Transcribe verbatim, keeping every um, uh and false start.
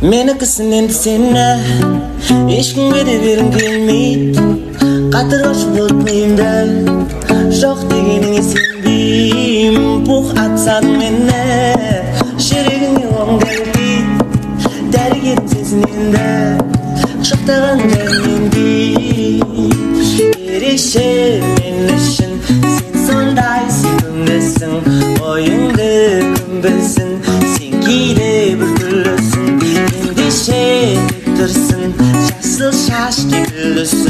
Meniki endi seni eshkimga de berim kelmeydi. Qatır boş bolup meyimde Жоқ дегеніңе сенбейм. Пух атсан мені жүрегіңе оңдайды. Дәрігерім сенсің енді құшақтаған дәрмендей. Ерекше мен үшін сен сондай сүйкімдісің. Ойыңды кім білсін, сен кейде бір түрлісің. Ендеше тек тұрсын жасыл шаш кекілдісің.